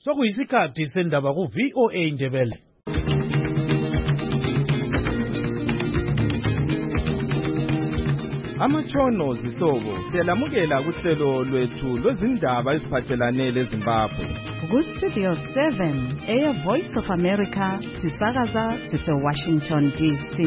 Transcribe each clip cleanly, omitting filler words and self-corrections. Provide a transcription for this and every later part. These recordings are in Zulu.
Sokuyisikhathi sendaba ku VOA Indebele. Amatshono zihlobo siyalamukela kuhlelo lwethu lwezindaba eziphathelane leZimbabwe. Ku Studio 7 Air Voice of America sisakaza sise Washington DC.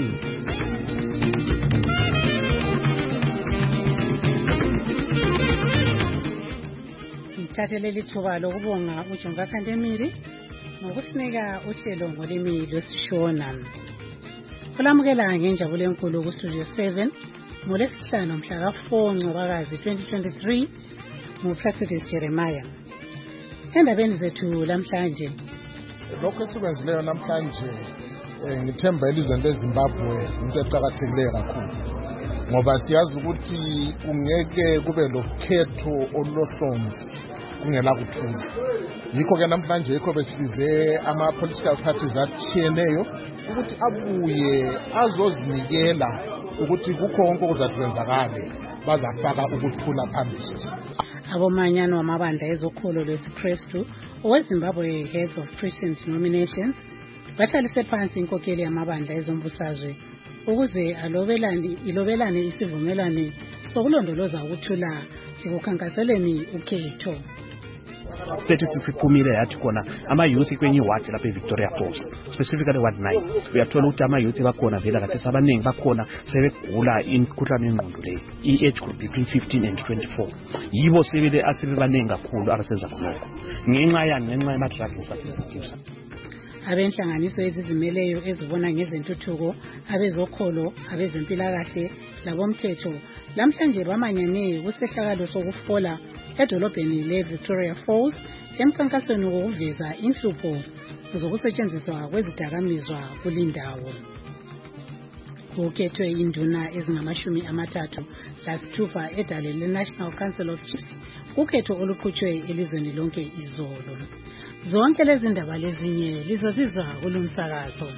Ngithathelele ithuba lokubonga uJonga Kandemiri ngokusinika uhlelo ngolimi lwesiShona. Kulamukela ngenjabulo enkulu ku Studio 7 ngolesihlanu mhla ka-4 Ncwabakazi 2023 nguPractice Jeremiah. Endabeni zethu lamhlanje, lokho esikwenzileyo namhlanje ngithemba elizweni leZimbabwe into eqhakathekileyo kakhulu, ngoba siyazi ukuthi ungeke kube lokhetho olohlonzi kungela kuthula. Yikho ke namhlanje yikho besibize ama-political parties atshiyeneyo ukuthi abuye azozinikela ukuthi kukho konke okuzakwenzakala bazafaka ukuthula phambili. Abomanyano wamabandla ezokholo lwesiKristu oweZimbabwe Heads of Christian Denominations bahlalise phansi inkokeli yamabandla ezombusazwe ukuze ilobelane isivumelwano sokulondoloza ukuthula ekukhankaseleni ukhetho. Statistics iphumile yathi khona ama-youth kwenye ward lapha eVictoria Falls, specifically ward 9, uyathola ukuthi ama-youth bakhona vela kathi sabaningi bakhona sebegula imikhuhlane yengqondo leyo, i-age group between 15 and 24. Yibo sebele asebebaningi kakhulu abasenza khonokho ngenxa yama-drug substance abuse. Abenhlanganiso ezizimeleyo ezibona ngezentuthuko, abezokholo, abezempilakahle labomthetho lamhlanje bamanyane kusehlakalo sokufola edolobheni leVictoria Falls emkhankasweni wokuveza inhlupho zokusetshenziswa kwezidakamizwa kulindawo. Kukhethwe induna ezingama-36 edale le-National Council of Chiefs kukhetho oluqhutshwe elizweni lonke izolo. Zonke lezi ndaba lezinye lizozizwa kulumsakazo.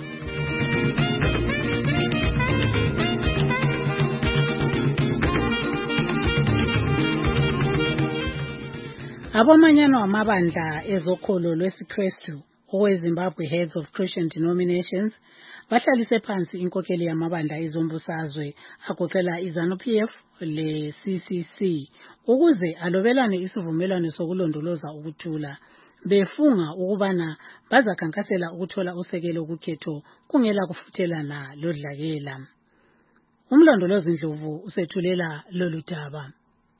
Abomanyano wamabandla ezokholo lwesiKristu oweZimbabwe Heads of Christian Denominations bahlalise phansi inkokeli yamabandla ezombusazwe agoqela iZANU-PF le-CCC ukuze alobelane isivumelwano sokulondoloza ukuthula, befunga ukubana bazakhankasela ukuthola usekelo kukhetho kungela kufuthelana lodlakela. Umlondolozi Ndlovu usethulela lolu daba.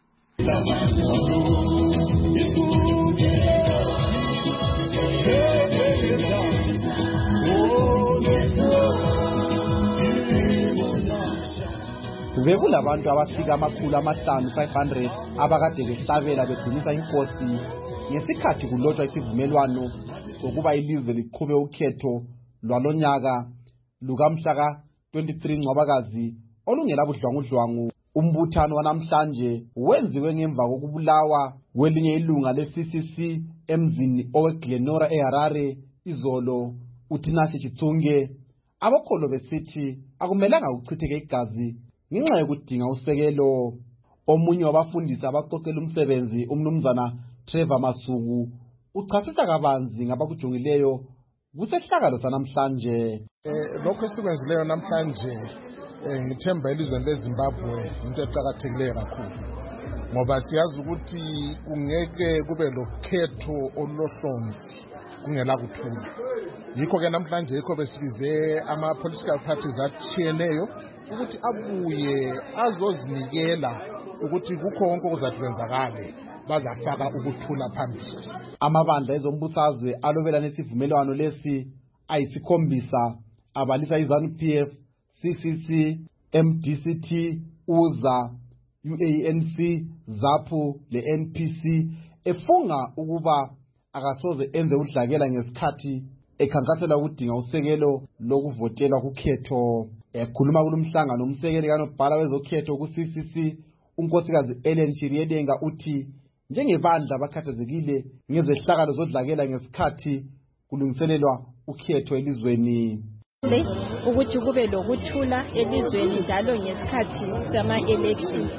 Bekulabantu abafika amakhulu 500 abakade behlabela begcinisa inkosi ngesikhathi kulotshwa isivumelwano sokuba ilizwe liqhube ukhetho lwalonyaka lukamhla ka-23 Ncwabakazi olungela budlwangudlwangu. Umbuthano wanamhlanje wenziwe ngemva kokubulawa kwelinye ilunga le-CCC emzini oweGlenora eHarare izolo. UTinasi Chitsunge abokholo besithi akumelanga kuchitheke igazi ngenxa yokudinga usekelo. Omunye wabafundisi abaqoqela umsebenzi umnumzana Trevor Masuku uchasisa kabanzi ngabakujongileyo kusehlakalo sanamhlanje. Lokho esikwenzileyo namhlanje ngithemba elizweni leZimbabwe into eqhakathekileyo kakhulu, ngoba siyazi ukuthi ungeke kube lokhetho olohlonzi kungela kuthula. Yikho ke namhlanje yikho besibize ama-political parties atshiyeneyo ukuthi abuye azozinikela ukuthi kukho konke okuzakwenzakala bazafaka ukuthula phambili. Amabandla ezombusazwe alobelane isivumelwano lesi ayisikhombisa abalisa iZANU-PF, CCC, MDCT, UZA, UANC, ZAPU le-NPC efunga ukuba akasoze enze udlakela ngesikhathi ekhankasela ukudinga usekelo lokuvotelwa kukhetho. Ekhuluma kulumhlangano umsekeli kanobhala wezokhetho ku-CCC unkosikazi Ellen Chiriedenga uthi njengebandla bakhathazekile ngezehlakalo zodlakela ngesikhathi kulungiselelwa ukhetho elizweni. Ukuthi kube lokuthula elizweni njalo ngesikhathi sama-election.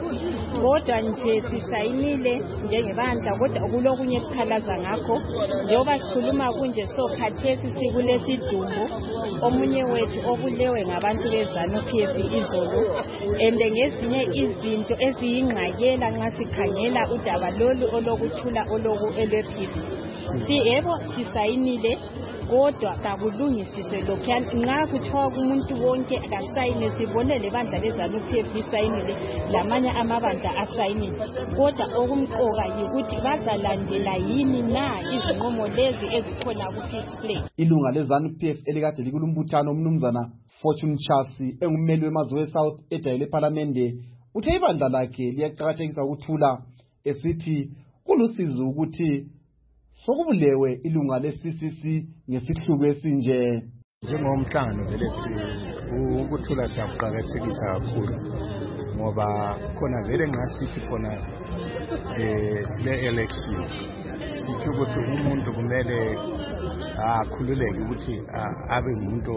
kodwa nje sisayinile njengebandla kodwa kulokunye esikhalaza ngakho njengoba sikhuluma kunje sokhathesi sikulesidumbu omunye wethu obulewe ngabantu beZANU-PF izolo ngezinye izinto eziyingqayela nxa sikhangela udaba lolu olokuthula elwe-peace. Yebo sisayinile kodwa kakulungisiswe lokhuyana nxa kuthiwa umuntu wonke akasayine sibone lebandla leZANU-PF lisayinile lamanye amabandla asayinile kodwa okumqoka yikuthi bazalandela yini na izinqumo lezi ezikhona ku-peace plan. Ilunga leZANU-PF elikade likulumbuthano umnumzana Fortune Chasi engumeli wemazwe South edayile eParliamente uthe ibandla lakhe liyaqhakathekisa ukuthula esithi kulusizo ukuthi sokubulewe ilunga le-CCC ngesihluku esinje. Njengomhlangano vele ukuthula siyakuqakathekisa kakhulu ngoba khona vele nxa sithi khona sile-election sithi ukuthi umuntu kumele akhululeke ukuthi abe ngumuntu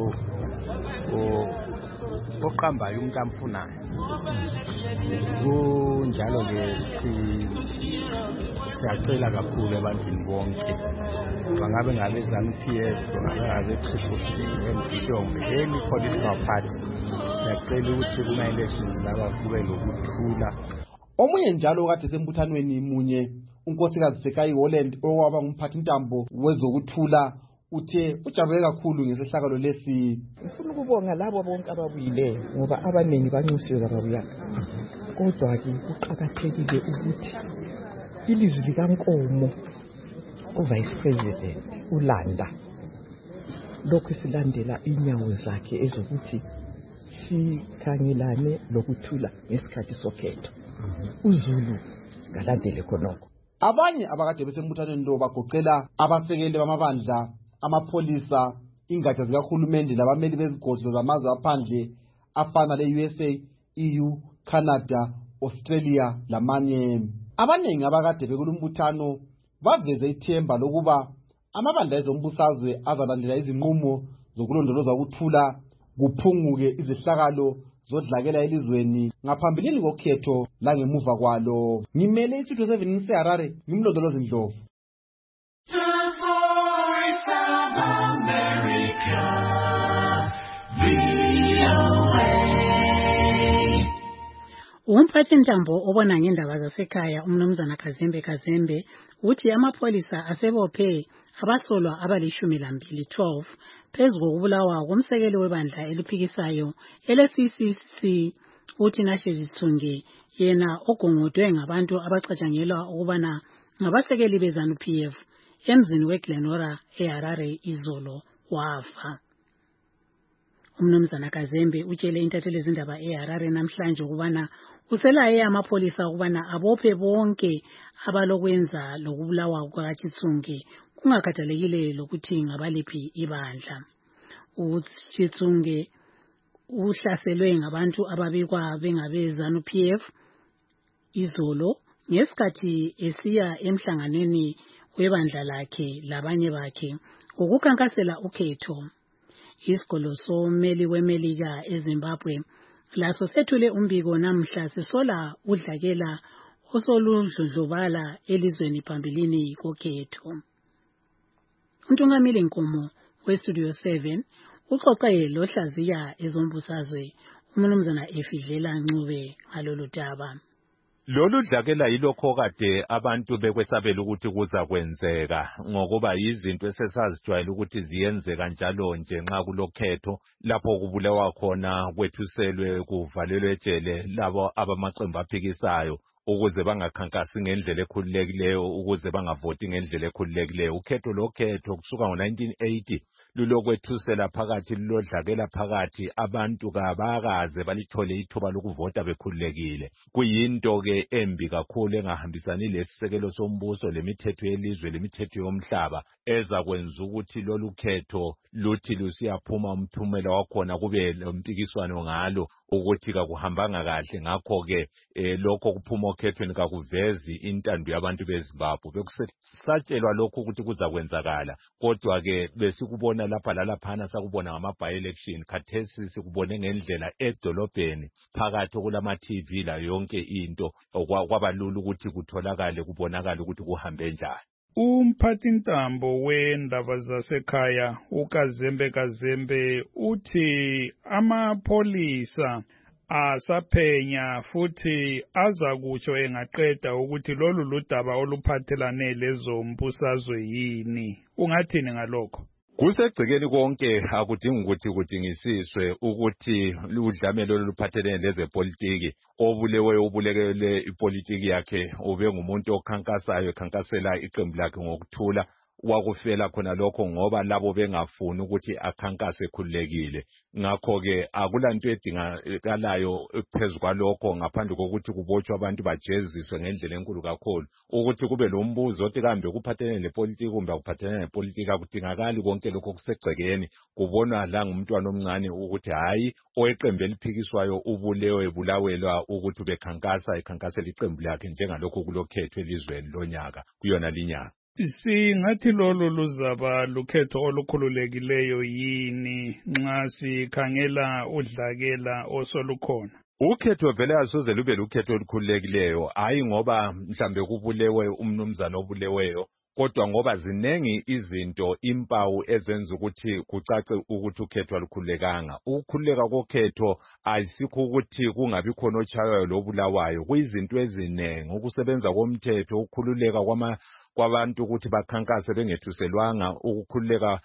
oqambayo umuntu amfunayo. Kunjalo-ke siyacela kakhulu ebantwini bonke bangabe ngabe-ZANU-PF bangabe ngabe-CCC MDC any political party siyacela ukuthi kuma-elections laba kube lokuthula. Omunye njalo kade sembuthanweni munye unkosikazi Sekai Holland owaba ngumphathintambo wezokuthula uthe ujabule kakhulu ngesehlakalo lesi. Ngifuna ukubonga labo bonke ababuyileyo ngoba abaningi banxusiwe kababuyanga. Kodwa-ke kuqakathekile ukuthi ilizwi likaNkomo uVice President uLanda lokhu silandela inyawo zakhe ezokuthi sikhangelane lokuthula ngesikhathi sokhetho. uZulu ngalandele khonokho. Abanye abakade besembuthanweni lo bagoqela abasekeli bamabandla, amapholisa, ingatsha zikahulumende labameli bezigodlo zamazwe aphandle afana le-USA, EU, Canada, Australia lamanye. Abaningi abakade bekulumbuthano baveze ithemba lokuba amabandla ezombusazwe azalandela izinqumo zokulondoloza ukuthula kuphunguke izehlakalo zodlakela elizweni ngaphambilini kokhetho langemuva kwalo. Ngimele isitho 7 ngiseHarare ngimlondoloza Ndlovu. Umphathintambo obona ngendaba zasekhaya umnumzana Kazembe uthi amapholisa asebophe abasolwa abali-12 phezu kokubulawa komsekeli webandla eliphikisayo ele-CCC uthi Nashezi Thunge yena ogongodwe ngabantu abacatshangelwa ukubana ngabasekeli beZANU-PF emzini weGlenora eHarare izolo wafa. Umnumzana Kazembe utshele intatheli zindaba eHarare namhlanje ukubana uselaye amapholisa ukubana abophe bonke abalokwenza lokubulawa kukaChithunge kungakhathalekile lokuthi ngabaliphi ibandla. uChithunge uhlaselwe ngabantu ababikwa bengabe ZANU-PF izolo ngesikhathi esiya emhlanganweni webandla lakhe labanye bakhe ukukhankasela ukhetho. Isigolo someli weMelika eZimbabwe laso sethule umbiko namhla sisola udlakela osoludludlubala elizweni phambilini kokhetho. Untungameli Nkomo weStudio 7 uxoxe lohlaziya ezombusazwe umnumzana Efidlela Ncube ngalolu daba. Lolu dlakela yilokho kade abantu bekwesabela ukuthi kuza kwenzeka ngokuba izinto esesazijwayele ukuthi ziyenzeka njalo nje nxa kulokhetho lapho kubulewa khona kwethuselwe kuvalelwe ejele labo abamaqembu aphikisayo ukuze bangakhankasi ngendlela ekhululekileyo ukuze bangavoti ngendlela ekhululekileyo. Ukhetho lokhetho kusuka ngo-1980 lulokwethusela phakathi lulodlakela phakathi abantu kabakaze balithole ithuba lokuvota bekhululekile. Kuyinto ke embi kakhulu engahambisani lesisekelo sombuso lemithetho yelizwe lemithetho yomhlaba ezakwenza ukuthi lolu khetho luthi lusiyaphuma umphumela wakhona kube lompikiswano ngalo ukuthi kakuhambanga kahle. Ngakho ke lokho kuphuma okhethweni kakuvezi intando yabantu beZimbabwe. Bekusatshelwa lokho ukuthi kuza kwenzakala kodwa ke besikubona sakubona lapha lalaphana sakubona ngama-by-election khathesi sikubone ngendlela edolobheni phakathi kulama-TV la yonke into kwabalula ukuthi kutholakale kubonakale ukuthi kuhambe njani. Umphathintambo wendaba zasekhaya uKazembe Kazembe uthi amapholisa asaphenya futhi azakutsho engaqeda ukuthi lolu ludaba oluphathelane lezombusazwe yini. Ungathini ngalokho? Kusegcekeni konke akudingi ukuthi kudingisiswe ukuthi udlamelo oluphathelene lezepolitiki obuleweyo ubulekele ipolitiki yakhe ube ngumuntu okhankasayo ekhankasela iqembu lakhe ngokuthula wakufela khona lokho ngoba labo bengafuni ukuthi akhankase khulekile. Ngakho-ke akulanto edingakalayo phezu kwalokho ngaphandle kokuthi kubotshwe abantu bajeziswe ngendlela enkulu kakhulu ukuthi kube lo mbuzo othi kambe kuphathelene lepolitiki kumbe kuphathelene lepolitiki akudingakali konke lokho kusegcekeni kubonwa la ngumntwana omncane ukuthi hayi oweqembu eliphikiswayo ubulewe bulawelwa ukuthi ekhankasela iqembu lakhe njengalokho kulokhetho elizweni lonyaka kuyona linyaka. Singathi lolu luzaba lukhetho olukhululekileyo yini nxa sikhangela udlakela osolukhona? Ukhetho vele asoze lube lukhetho olukhululekileyo hayi ngoba mhlambe kubulewe umnumzana obuleweyo kodwa ngoba zinengi izinto impawu ezenza ukuthi kucace ukuthi ukhetho alukhululekanga. Ukukhululeka kokhetho ayisikho ukuthi kungabi khona ochayayo lobulawayo kuyizinto ezinengi ukusebenza komthetho ukukhululeka kwabantu ukuthi bakhankase bengethuselwanga ukukhululeka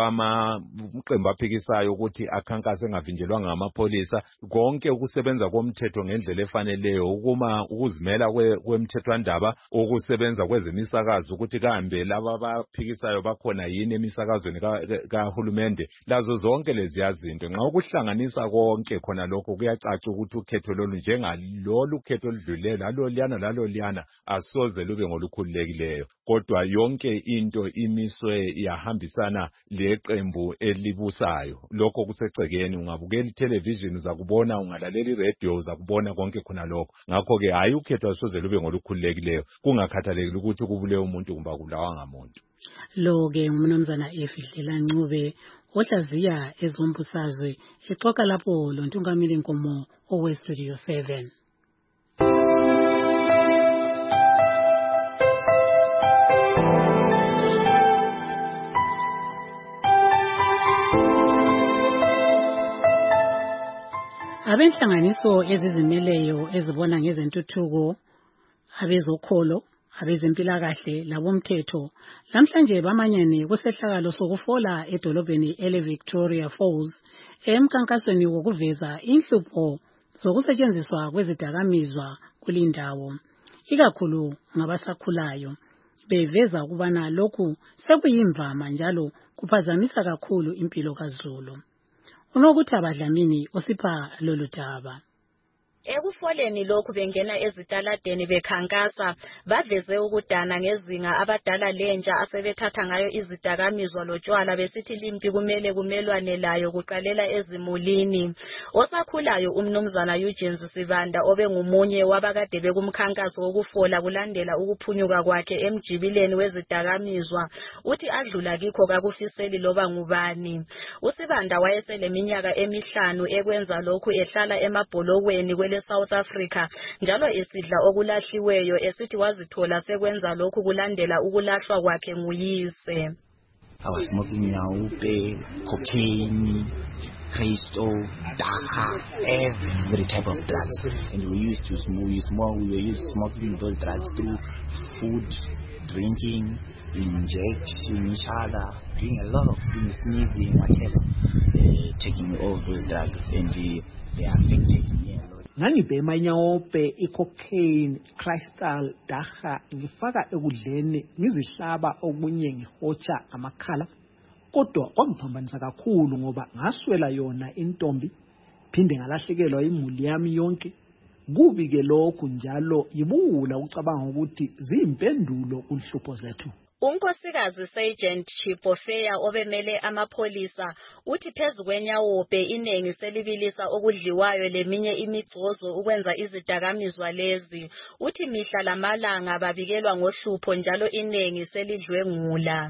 kwamaqembu aphikisayo ukuthi akhankase engavinjelwanga ngamapholisa konke ukusebenza komthetho ngendlela efaneleyo ukuzimela kwemthethwandaba ukusebenza kwezemisakazo ukuthi kambe laba abaphikisayo bakhona yini emisakazweni kahulumende lazo zonke lezi yazinto nxa ukuhlanganisa konke khona lokho kuyacaca ukuthi ukhetho lolu njengalolu khetho oludlulele laloliyana asoze lube ngolukhululekileyo kodwa yonke into imiswe yahambisana leqembu elibusayo lokho kusegcekeni ungabukela itelevision uzakubona ungalalela iradio uzakubona konke khona lokho ngakho ke hayi ukhetho asoze lube ngolukhululekileyo kungakhathalekile ukuthi kubulewe umuntu kumbe kubulawa ngamuntu. Lo ke umnumzana Efidlela Ncube ohlaziya ezombusazwe exoxa lapho lo Ntungamili Nkomo owe Studio 7. Abenhlanganiso ezizimeleyo ezibona ngezentuthuko abezokholo abezempilakahle labomthetho namhlanje bamanyane kusehlakalo sokufola edolobheni ele-Victoria Falls emkhankasweni wokuveza inhlupho zokusetshenziswa kwezidakamizwa kulindawo ikakhulu ngabasakhulayo beveza ukubana lokhu sekuyimvama njalo kuphazamisa kakhulu impilo kaZulu. Unokuthi abadlamini osipha lolu daba. Ekufoleni lokhu bengena ezitaladeni bekhankasa baveze ukudana ngezinga abadala lentsha asebethatha ngayo izidakamizwa lotshwala besithi limpi kumele kumelwane layo kuqalela ezimulini. Osakhulayo umnumzana Eugene Sibanda obengumunye wabakade bekumkhankaso wokufola kulandela ukuphunyuka kwakhe emjibileni wezidakamizwa uthi adlula kikho kakufiseli loba ngubani. Usibanda wayeseleminyaka emihlanu ekwenza lokhu ehlala emabholokweni South Africa njalo esidla okulahliweyo esithi wazithola sekwenza lokhu kulandela ukulahlwa kwakhe nguyise. I was smoking nyaupe, cocaine, crystal, dagga, every type of drugs, and we used to smoking those drugs through food, drinking, injecting each other, doing a lot of things, sneezing, whatever, taking all those drugs, and they affected me a lot. Ngangibhema inyawope, icocaine, crystal, dagga, ngifaka ekudleni, ngizihlaba okunye ngihotsha amakhala. Kodwa kwangiphambanisa kakhulu ngoba ngaswela yona intombi, phinde ngalahlekelwa imuli yami yonke. Kubi ke lokhu njalo yibula ucabanga ukuthi zimpendulo kulhlupho zethu. Unkosikazi Sergeant Chipofeya obemele amapholisa uthi phezu kwenyawope inengi selibilisa okudliwayo leminye imigcozo ukwenza izidakamizwa lezi. Uthi mihla lamalanga babikelwa ngohlupho njalo inengi selidlwengula.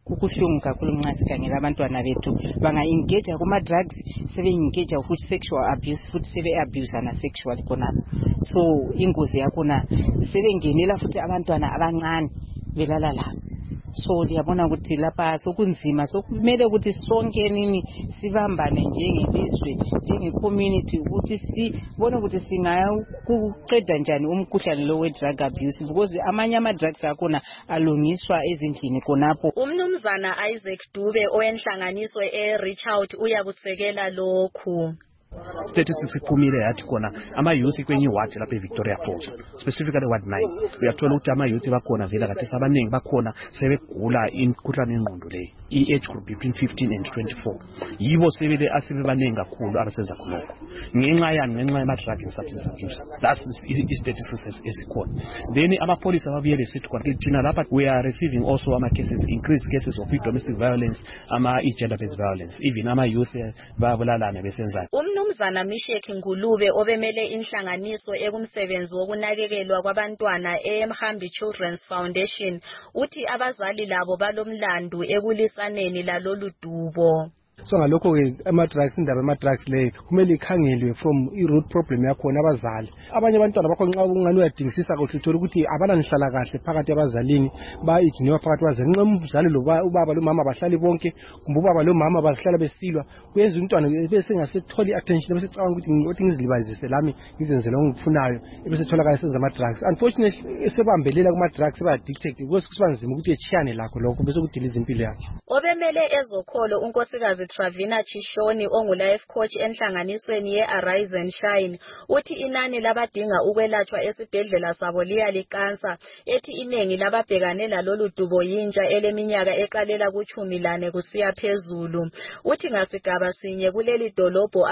kukuhlungu kakhulu nxa sikhangela abantwana bethu banga-engage kuma-drugs sebe-engage futhi sexual abuse futhi sebe-abusana sexually khonapho. So ingozi yakhona sebengenela futhi abantwana abancane belala labo. So liyabona ukuthi lapha sokunzima, sokumele ukuthi sonke nini sibambane njengelizwe, njenge-community ukuthi sibone ukuthi singakuqeda njani umkhuhlane lo we-drug abuse, because amanye ama-drugs akhona alungiswa ezindlini khonapho. Umnumzana Isaac Dube owenhlanganiso e-Reach Out uyakusekela lokhu. Statistics iphumile yathi khona ama-youth kwenye ward lapha eVictoria Falls, specifically ward 9, uyathola ukuthi ama-youth bakhona vele kade sabaningi bakhona sebegula imikhuhlane yengqondo leyo, i-age group between 15 and 24. Yibo sebele asebebaningi kakhulu abasenza khonokho ngenxa yani, ngenxa yama-drug and substance abuse. That's i-statistics esikhona. Then amapolisa babuyele sithi khona thina lapha we are receiving also ama-cases, increased cases of domestic violence, i-gender-based violence, even ama-youth bayabulalana besenzana. Umnumzana Mishek Ngulube obemele inhlanganiso ekumsebenzi wokunakekelwa kwabantwana eMhambi Children's Foundation uthi abazali labo balomlandu ekulisaneni lalolu dubo. So ngalokho ke ama-drugs, indaba ama-drugs leyo kumele ikhangelwe from i-root problem yakhona abazali. Abanye abantwana bakho nxa ungani uyadingisisa kuhle uthola ukuthi abananihlala kahle phakathi abazalini, ba-ignore phakathi abazali. Nxa umzali lo ubaba lo mama bahlali bonke, kumbe ubaba lo mama bahlala besilwa, kuyenza umntwana bese engasetholi attention, bese ecabanga ukuthi ngizilibazise lami ngizenzele ongifunayo, bese etholakala esenza ama-drugs. Unfortunately esebambelela kuma-drugs eba-addicted, because kusiba nzima ukuthi echiyane lakho lokho bese kudiliza impilo yakhe. Obemele ezokholo unkosikazi Travina Chishoni ongu-life coach enhlanganisweni ye-Arise and Shine uthi inani labadinga ukwelatshwa esibhedlela sabo liyalikansa, ethi inengi lababhekane lalolu dubo yintsha eleminyaka eqalela ku-14 kusiya phezulu. Uthi ngasigaba sinye kuleli dolobho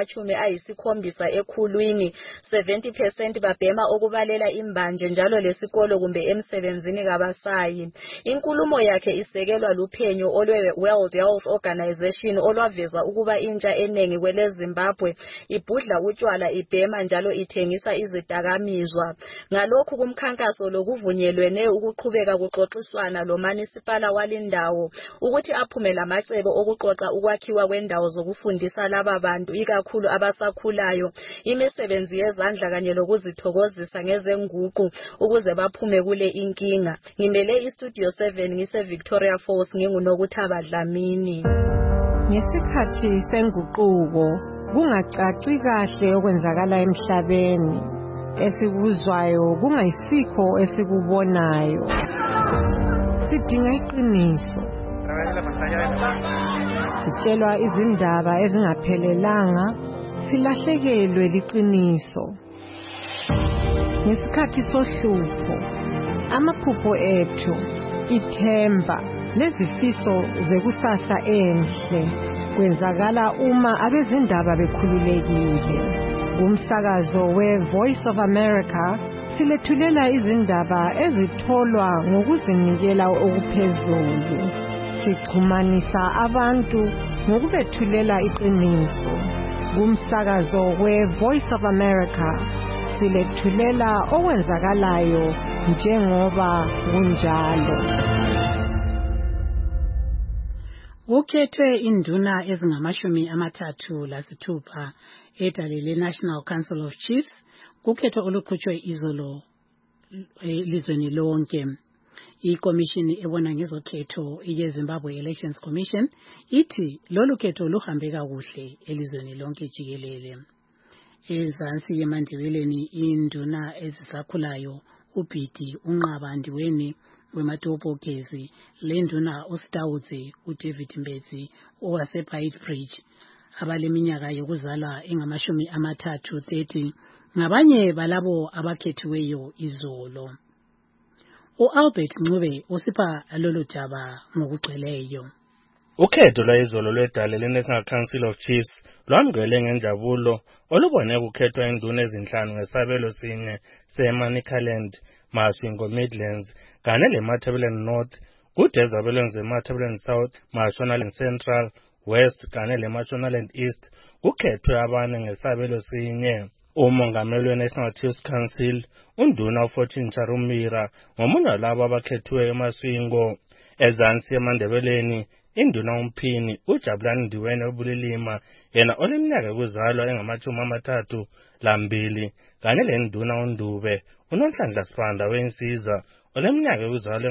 abangama-70 ekhulwini 70% babhema okubalela imbanje njalo lesikolo kumbe emsebenzini kabasayi. Inkulumo yakhe isekelwa luphenyo olwe-World Health Organization olwaveza ukuba intsha enengi kwele Zimbabwe ibhudla utshwala, ibhema njalo ithengisa izidakamizwa. Ngalokhu kumkhankaso lokuvunyelwene ukuqhubeka kuxoxiswana lomanisipala walindawo ukuthi aphume lamacebo okuxoxa ukwakhiwa kwendawo zokufundisa laba bantu ikakhulu abasakhulayo imisebenzi yezandla kanye lokuzithokozisa ngezenguqu ukuze baphume kule inkinga. Ngimele iStudio 7 ngise Victoria Falls, nginguNokuthaba Dlamini. Ngesikhathi senguquko kungacaci kahle okwenzakala emhlabeni, esikuzwayo kungayisikho esikubonayo. Sidinga iqiniso. Sitshelwa izindaba ezingaphelelanga, silahlekelwe liqiniso. Ngesikhathi sohlupho, amaphupho ethu, ithemba lezifiso zekusasa enhle kwenzakala uma abezindaba bekhululekile. Umsakazo we-Voice of America silethulela izindaba ezitholwa ngokuzinikela okuphezulu. Sixhumanisa abantu ngokubethulela iqiniso. Umsakazo we-Voice of America silethulela okwenzakalayo njengoba kunjalo. Kukhethwe induna ezingama-36 edale le-National Council of Chiefs, kukhetho oluqhutshwe izolo elizweni lonke. Ikomishini ebona ngezokhetho ye-Zimbabwe Elections Commission ithi lolu khetho luhambe kakuhle elizweni lonke jikelele. Ezansi yemandebeleni induna ezisakhulayo uBhidi uNqabandiweni weMatopokezi, lenduna uStawudze uDavid Mbedzi owaseBeitbridge abaleminyaka yokuzalwa engama-30 ngabanye balabo abakhethiweyo izolo. U-Albert Ncube usipha lolu daba ngokugcweleyo. Ukhetho lwayizolo lwedale le-National Council of Chiefs lwamgcwele ngenjabulo olubone kukhethwa induna ezinhlanu ngesabelo sinye se-Manicaland, Masvingo Midlands kanye le-Matabeleland North, kude ezabelweni ze-Matabeleland South, Mashonaland Central, West kanye le-Mashonaland East kukhethwe abane ngesabelo sinye. Umongameli we-National Chiefs Council, unduna uFortune Charumira, ngomunye walabo abakhethiweyo eMasvingo. Ezansi eMandebeleni induna umphini uJabulani Ndiwene obulilima yena oleminyaka yokuzalwa engama-32 kanye lenduna uNdube uNonhlanhla Sibanda weNsiza oleminyaka yokuzalwa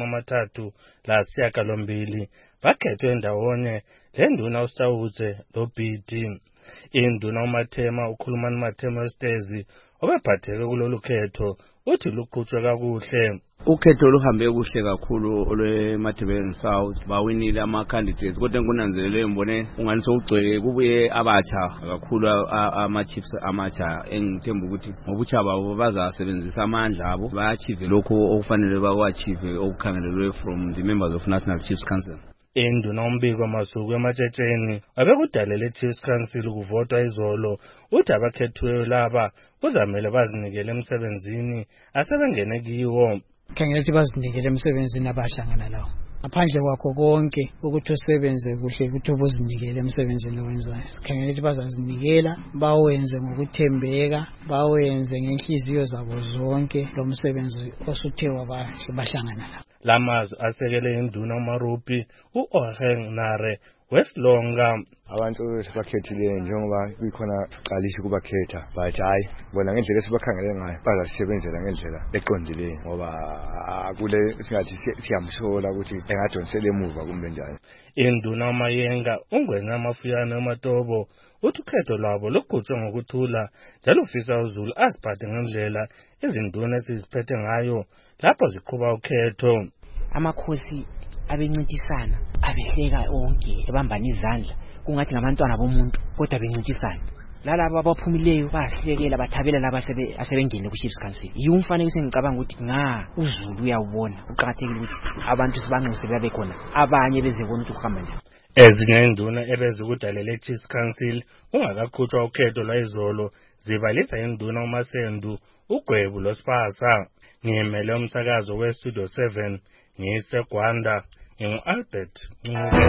engama-38 bakhethwe ndawonye lenduna uSawutse loBhidi. Induna uMathema ukhulumani Mathema Stezi obephatheke kulolu khetho uthi luqhutshwe kakuhle. Ukhetho luhambe kuhle kakhulu olweMadebeleni South bawinile ama-candidates kodwa ngunanzelele ngibone ungani sowugcwele kubuye abatsha kakhulu ama-chiefs amatsha engithemba ukuthi ngobutsha babo bazasebenzisa amandla abo ba-achieve lokho okufanele bakwa-achieve okukhangelelwe from the members of National Chiefs Council. Induna uMbiko Masuku eMatshetsheni abekudalele Chiefs Council ukuvotwa izolo uthi abakhethiweyo laba kuzamele bazinikele emsebenzini asebengene kiwo. Khangela ukuthi bazinikele emsebenzini abahlangana lawo. Ngaphandle kwakho konke ukuthi usebenze kuhle ukuthi ubuzinikele emsebenzini owenzayo. Sikhangela ukuthi bazazinikela bawenze ngokuthembeka, bawenze ngenhliziyo zabo zonke lo msebenzi osuthe wabahlangana lawo. Lamazwi asekele induna uMarupi uOrheng Nare Westlonga. Abantu esibakhethile njengoba kuyikhona siqalisha kubakhetha but hayi bona ngendlela esibakhangele ngayo bazasebenzela ngendlela eqondileyo ngoba akule singathi siyamsola ukuthi engadonsela emuva kumbe njani. Induna uMayenga ungwenya amafuyana eMatobo uthi ukhetho lwabo luqhutshwe ngokuthula njalo ufisa uZulu aziphathe ngendlela izinduna esiziphethe ngayo lapho ziqhuba ukhetho. Amakhosi abencintisana abehleka onke ebambana izandla kungathi ngabantwana bomuntu kodwa bencintisana. Lalabo abaphumileyo bahlekela bathabela laba asebengene ku-Chiefs Council. Yumfanekiso engicabanga ukuthi uZulu uyawubona uqhakathekile ukuthi abantu sibanxuse babe khona abanye bezebona ukuthi kuhamba njani. Ezinye induna ebezikudalele Chiefs Council ungakaqhutshwa ukhetho lwayizolo zibalisa induna uMasendu uGwebu loSipasa. Ngiyemele umsakazo weStudio 7 ngiseGwanda ngingu-Albert Ncube.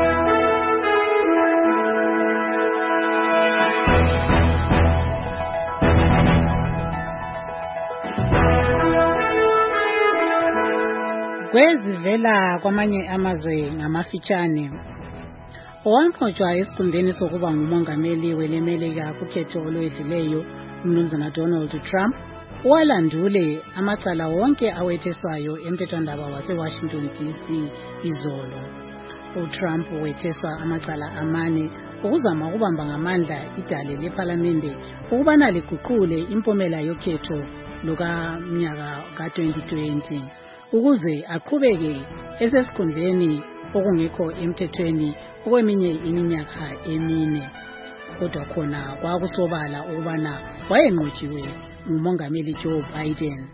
Kwezivela kwamanye amazwe ngamafitshane owanqotshwa esikhundleni sokuba ngumongameli welemelika kukhetho olwedlileyo uMnumzana Donald Trump walandule amacala wonke awetheswayo emphethwandaba waseWashington DC izolo. uTrump wetheswa amacala 4 ukuzama ukubamba ngamandla idale lephalamende ukubana liguqule impumela yokhetho lukamnyaka ka-2020 ukuze aqhubeke esesikhundleni okungekho emthethweni okweminye iminyaka 4. Kodwa khona kwakusobala ukubana wayenqotshiwe ngumongameli Joe Biden.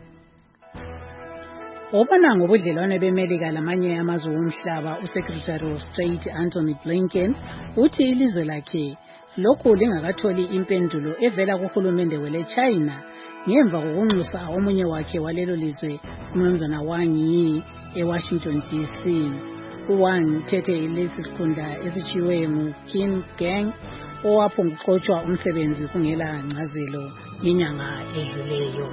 Obana ngobudlelwane beMelika lamanye amazwe omhlaba uSecretary of State Anthony Blinken uthi ilizwe lakhe lokhu lingakatholi impendulo evela kuhulumende wele China ngemva kokunxusa omunye wakhe walelo lizwe uMnumzana Wang Yi eWashington DC. uWang uthethe lesi sikhundla esitshiwe nguQin Gang owaphonguqotshwa umsebenzi kungela ngcazelo inyanga edluleyo.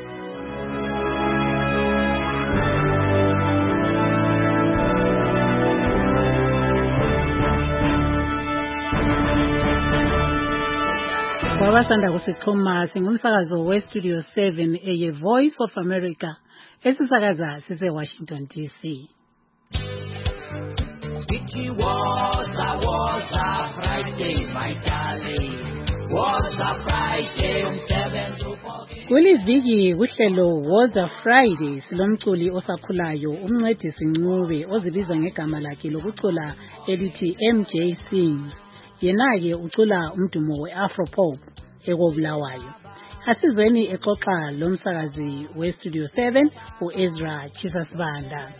Kwabasanda kusixhuma singumsakazo weStudio 7 eye Voice of America esisakaza sise-Washington DC. It was a Friday, my darling. Was a Friday on 7 to 14. Kuliviki kuhlelo Was a Friday silomculi osakhulayo umncedisi Ncube ozibiza ngegama lakhe lokucula elithi MJ Sings. Yena-ke ucula umdumo we-Afropop ekobulawayo. Asizweni exoxa lomsakazi weStudio 7 uEzra Chisasibanda.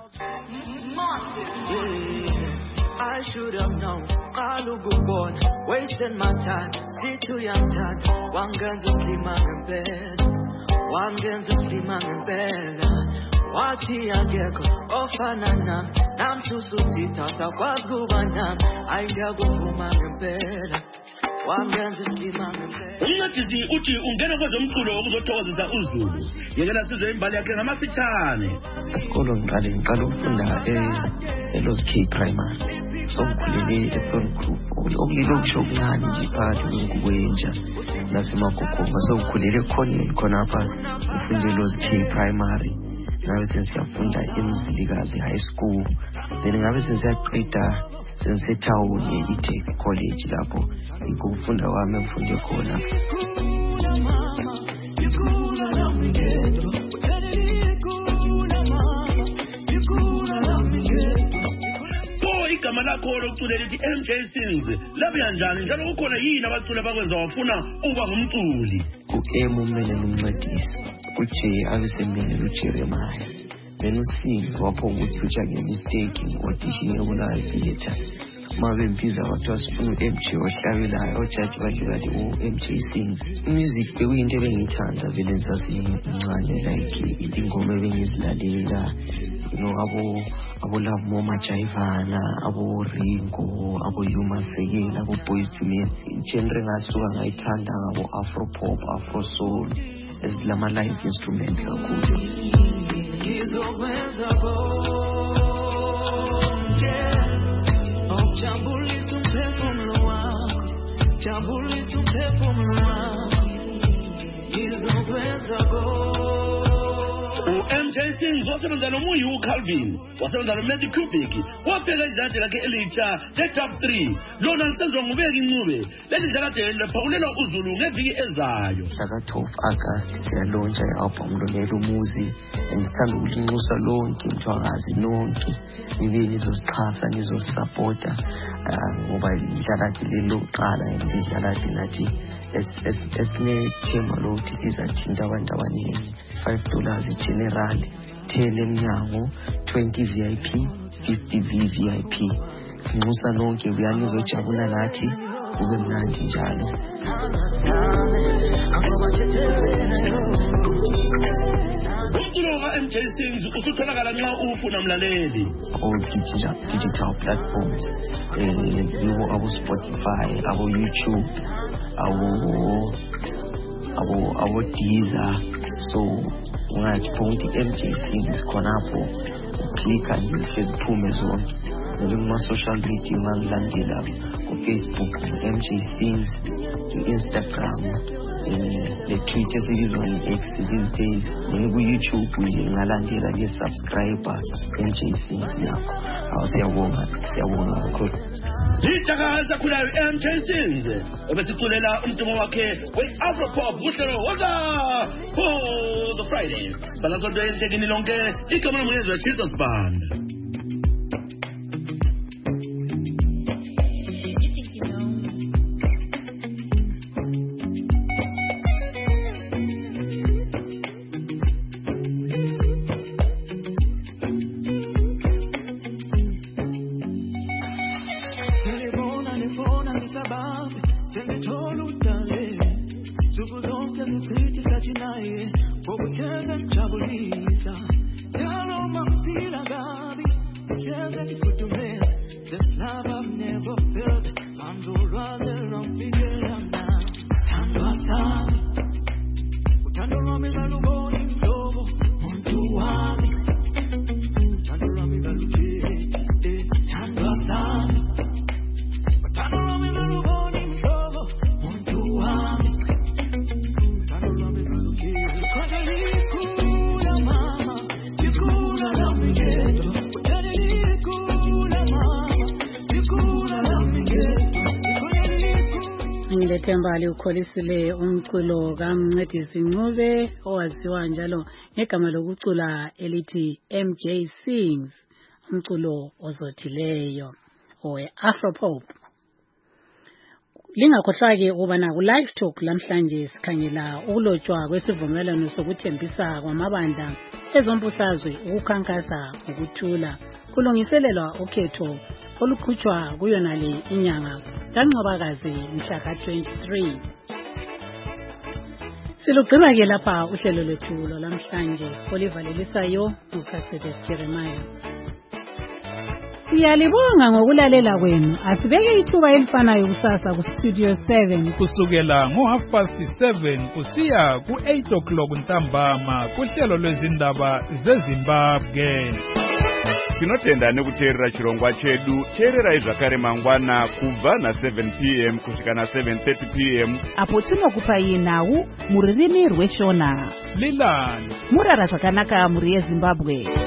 I should have known. Born, wasting my time. See too young time. One gun's a slim in bed. One gun's a slim in bed. Wati ageko ofanana. Nam susu sita sa kwa gubana. I go in bed. wangenza isilima ngempela. Umncedisi uthi ungena kwezomculo ukuzothokozisa uZulu. Yekela sizwe imbali yakhe ngamafitshane. Isikolo ngiqala ukufunda eLos K Primary. So ngikhulele ePearl Group. Okulilo kusho okuncane nje phakathi kwenja nasemagogonga. So ngikhulele khona apha ngifunde eLos K Primary. Ngabe sesiyafunda eMzilikazi High School. Then ngabe sesiyaqeda sensetawun eTech College lapho ngikufunda kwami ngifunde khona. Igama lakho lokuculela lithi MJ Sings. Labe kanjani njalo kukhona yini abaculi abakwenza wafuna uba ngumculi? U-M umele umncedisi. U-J abesemele uJeremiah. Then uSing wapho ukuthi utsha mistake audition yokulayo theater. Mabembiza wathi wasifuna uMJ ohlabelayo ojaji badlulathi uMJ Sings. Music bekuyinto ebengiyithanda vele ngisasemncane like ingoma ebengizilalela. Abo Love Mama Jaivana, abo Ringo, abo Yuma Sekela, abo Boyz II Men. Genre ngasuka ngayithanda ngabo Afro Pop, Afro Soul, esilama live instrument kakhulu. Ngizokwenza konke, jabulisa umphefumulo wakho, jabulisa umphefumulo wakho. Ngizokwenza konke. MJ Sings wasebenza noMuyu Calvin, wasebenza noMathew Cubic, wabheka izandla lakhe elitsha le-top 3. Lona lisenzwa ngubeka incube. Leli dlakade liphawulelwa uZulu ngeviki ezayo. Mhla 12 August siyalontsha i-album Lonela Umuzi. Ngithanda ukulinxusa lonke mthwakazi nonke. Nibe nizosixhasa nizosupporta ngoba idlakade lelokuqala idlakade nathi esine-thema lokuthi izathinta abantu abaningi. $5 general, 10 emnyango, 20 VIP, 50 VVIP. Sinxusa nonke uyanizojabula nathi kube mnandi njalo. Umculo ka-MJ Sings usutholakala nxa ufuna mlaleli. All digital platforms, abo Spotify, abo YouTube, abo Deezer. So ungathi ukuthi MJ Sings khonapho uklikha nje ziphume zonke. Ngikuma social media mangilandela ku Facebook MJ Sings, ku Instagram, le Twitter sibizwa nge-X these days. Ku YouTube ngalandela ke subscriber MJ Sings nakho. Siyabonga kakhulu. Ijakaza khulayo MJ Sings obesiculela umdumo wakhe we-Afro Pop kuhlelo woza the Friday. Balasonto endlekini lonke igama lomyezwe Jesus Band. Thembali ukholisile umculo kaMncedisi Ncube owaziwa njalo ngegama lokucula elithi MJ Sings, umculo ozothileyo owe-Afro Pop. Lingakhohlwa-ke ukubana ku-Live Talk lamhlanje sikhangela ukulotshwa kwesivumelwano sokuthembisa kwamabandla ezombusazwe ukukhankasa ukuthula kulungiselelwa ukhetho olukhutshwa kuyonale inyanga kaNcwabakazi mhla ka-23. Silugqiba-ke lapha uhlelo lwethu lwalamhlanje olivalelisayo uCassidy Jeremiah. Siyalibonga ngokulalela kwenu. Asibeke ithuba elifanayo kusasa ku Studio 7 kusukela ngo7:30 kusiya ku8 ntambama kuhlelo lwezindaba zeZimbabwe. Tinotenda nekuteerera chirongwa chedu. Teererai zvakare mangwana kubva na7 p.m. kusvika na7:30 p.m. apo tinokupai nhau muririmi rweshona. Lilani murara zvakanaka muri yeZimbabwe.